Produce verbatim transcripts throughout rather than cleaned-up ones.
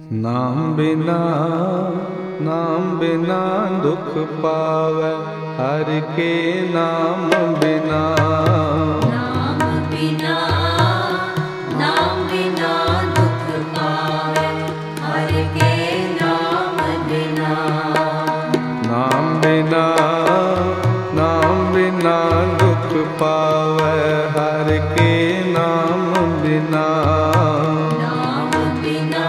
नाम बिना नाम बिना दुख पावै, हर के नाम बिना। नाम बिना नाम बिना दुख पावै, हर के नाम बिना। नाम बिना नाम बिना दुख पावै, हर के नाम बिना। नाम बिना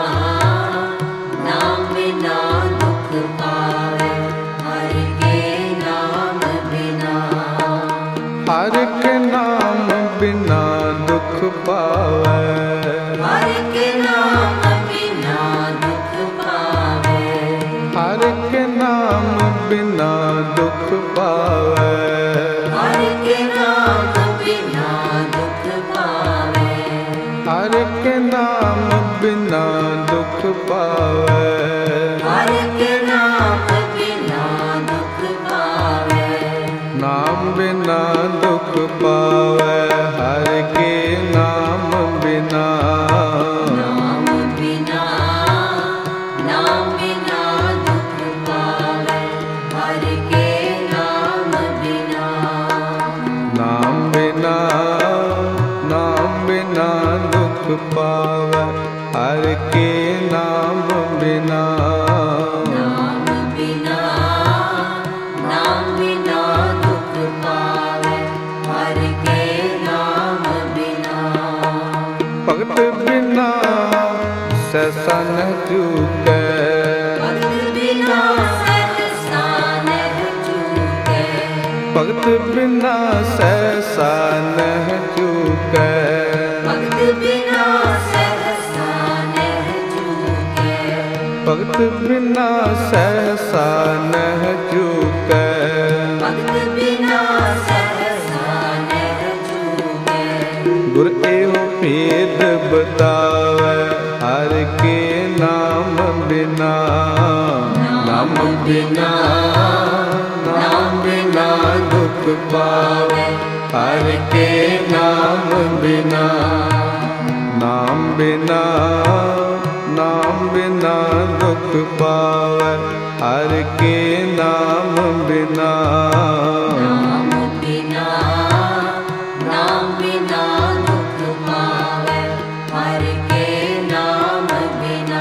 नाम बिना दुख पावै, हर के नाम बिना। हर के नाम बिना दुख पावै, हर के नाम बिना दुख पावै। हर के नाम बिना दुख पावै, हर के नाम बिना दुख पावै। हर के नाम बिना दुख पावै। हर के नाम बिना दुख पावै। नाम बिना दुख पावै, हर के नाम बिना। नाम बिना नाम बिना दुख पावै, हर के नाम बिना। नाम बिना नाम बिना दुख पावै, हर के नाम बिना। नाम बिना नाम बिना दुख पावै, हर के नाम बिना। भगत बिना सहसा न चूकै, भगत बिना सहसा नह चूकै। भगत बिना सहसा न चूकै। भगत बिना सहसा नह चूकै। भगत बिना सहसा न चूकै। भगत बिना सहसा नह चूकै। गुर एहो भेद बतावै, हर के नाम बिना। नाम बिना नाम बिना दुख पावै, हर के नाम बिना। नाम बिना नाम बिना दुख पावै, हर के नाम बिना। नाम बिना नाम बिना दुख पावै, हर के नाम बिना।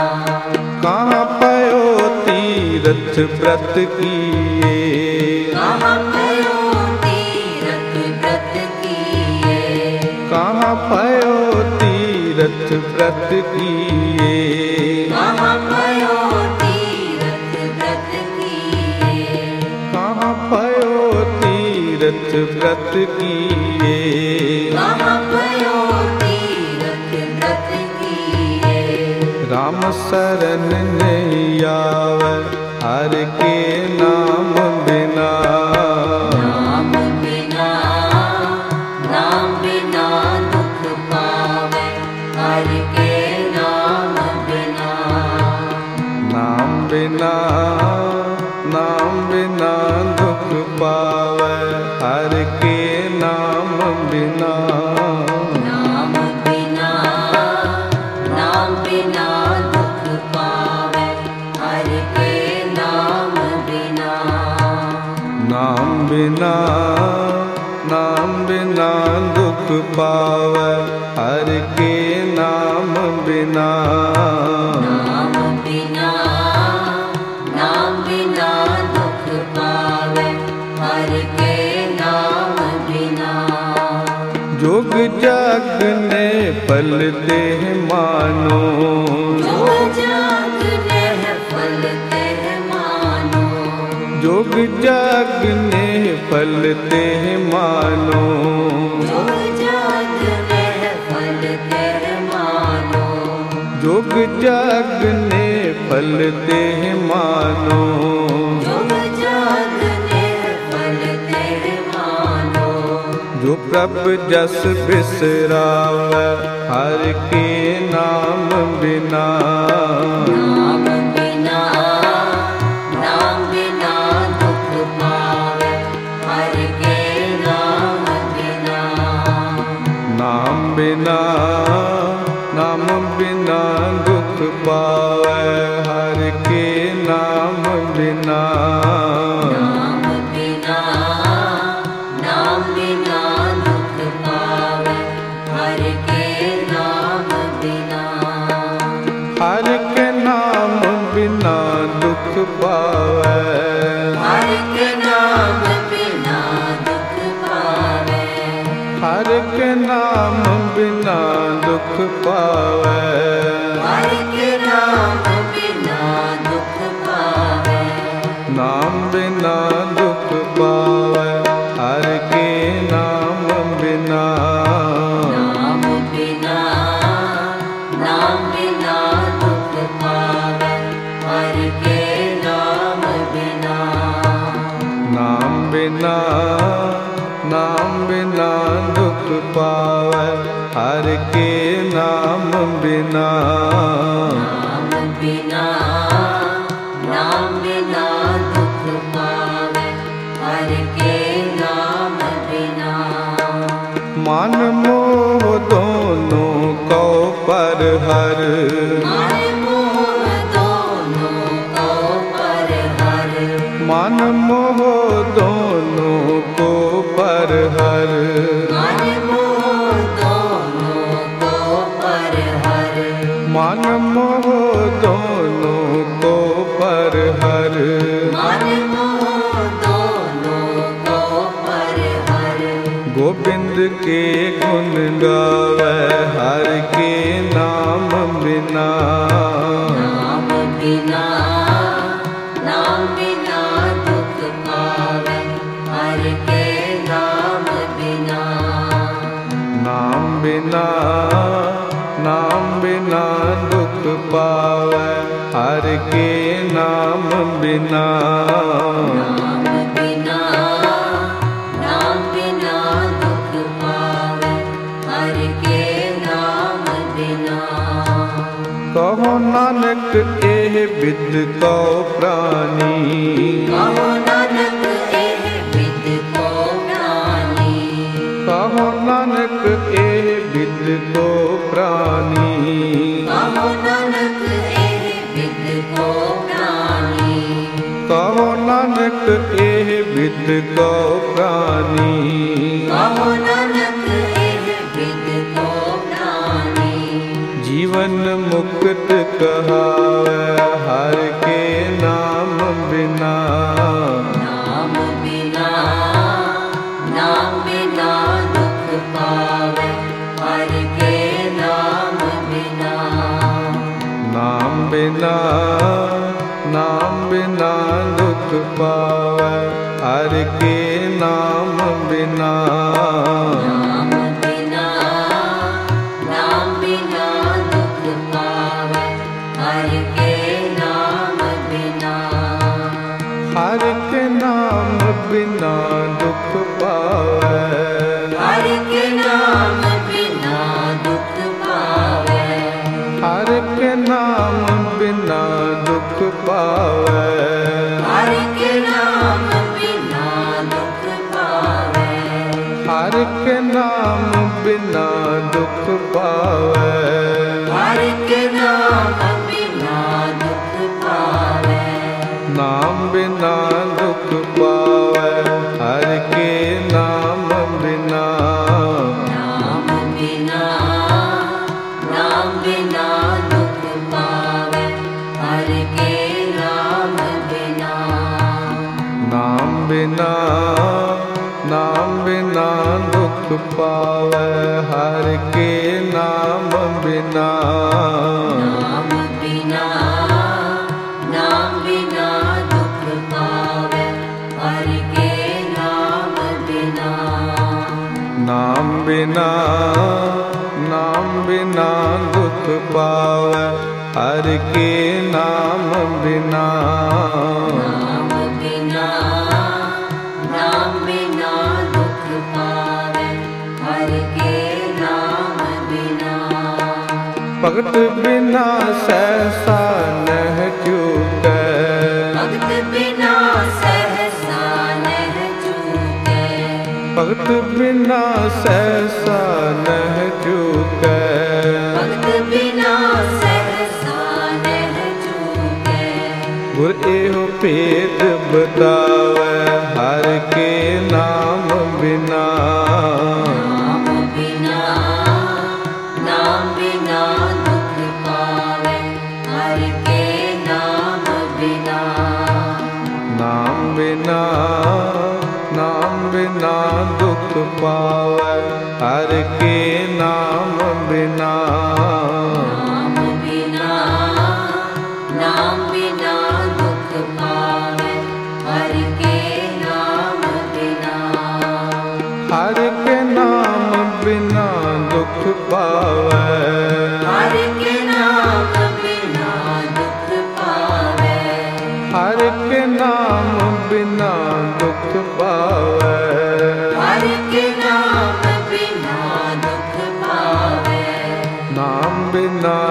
कहाँ पयो तीरथ व्रत किए, कहाँ पयो तीरथ व्रत किए। कहाँ पयो तीरथ व्रत किए। कहाँ पयो तीरथ व्रत किए। कहाँ पयो तीरथ व्रत किए। कहाँ पयो तीरथ व्रत किए। राम शरण नहीं आवै, हर के नाम बिना। नाम बिना नाम बिना दुख पावै, हर के नाम बिना। नाम बिना नाम बिना दुख पावै, हर के नाम बिना। नाम बिना नाम बिना दुख पावै, हर के नाम बिना। नाम बिना नाम बिना दुख पावै, हर के नाम बिना। नाम बिना नाम बिना दुख पावै, हर के नाम बिना। जोग जग ने पल देह मानो, जो जग नेह फल तेह मानो। जोग जग ने पल देह मानो। जो जग नेह फल तेह मानो। जोग जग ने पल देह मानो। जो जग नेह फल तेह मानो। जो प्रभ जस बिसरावै, हर के नाम बिना। नाम बिना नाम बिना दुख पावै, हर के नाम बिना। नाम बिना नाम बिना दुख पावै, पावै। हर के नाम बिना दुख पावै। नाम बिना दुख पावै हर के नाम बिना। नाम बिना नाम बिना दुख पावै हर के नाम बिना। नाम बिना नाम बिना दुख पावै हर के नाम बिना। नाम बिना नाम बिना दुख पावै हर के नाम बिना। मन मोह दोनों को पर हर। मन मोह दोनों को पर हर। मन मोह दोनों को पर हर। मन मोह दोनों को पर हर। मन मोह दोनों को पर हर। मन मोह दोनों को पर हर। गोविंद के गुण गावे हर के नाम बिना। नाम बिना नाम बिना दुख पावै हर के नाम बिना। नाम बिना नाम बिना दुख पावै हर के नाम बिना। नाम बिना नाम बिना दुख पावै हर के नाम बिना। कहो नानक एह बिद को प्राणी। कहो नानक एह बिद को प्राणी। कहो नानक एह बिद को प्राणी। कहो नानक एह बिद को प्राणी। कहो नानक एह बिद को प्राणी। कहो नानक एह बिद को प्राणी। जीवन मुक्त कहावै हर के नाम बिना। नाम बिना नाम बिना दुख पावै हर के नाम बिना। नाम बिना नाम बिना दुख पावै हर के नाम बिना। नाम बिना नाम बिना दुख पावै हर के नाम बिना। हर के नाम बिना दुख पावै। हर के नाम बिना दुख पावै। हर के नाम बिना दुख पावै। हर के नाम बिना दुख पावै। हर के नाम बिना दुख पावै। हर के नाम बिना दुख पावै। नाम बिना दुख पावै हर के नाम बिना। नाम बिना नाम बिना दुख पावै हर के नाम बिना। नाम बिना नाम बिना दुख पावै हर के नाम बिना। नाम बिना नाम बिना दुख पावै हर के नाम बिना। नाम बिना नाम बिना दुख पावै हर के नाम बिना। नाम बिना नाम बिना दुख पावै हर के नाम बिना। भगत बिना सहसा नह चूकै। भगत बिना सहसा नह चूकै। भगत बिना सहसा नह चूकै। भगत बिना सहसा नह चूकै। गुर एहो भेद बतावै हर के नाम बिना। नाम बिना नाम बिना दुख पावै हर के नाम बिना। नाम बिना नाम बिना दुख पावै हर के नाम बिना।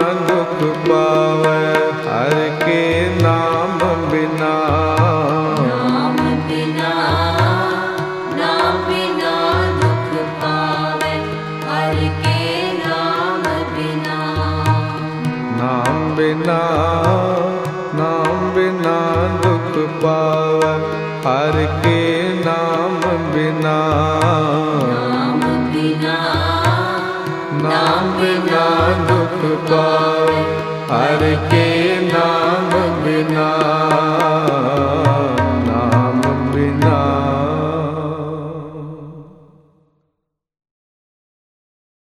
दुख पावै हर के नाम बिना नाम बिना नाम बिना दुख पावै हर के नाम बिना नाम बिना नाम बिना दुख पावै हर के नाम बिना नाम बिना नाम बिना दुख पावै हर के नाम बिना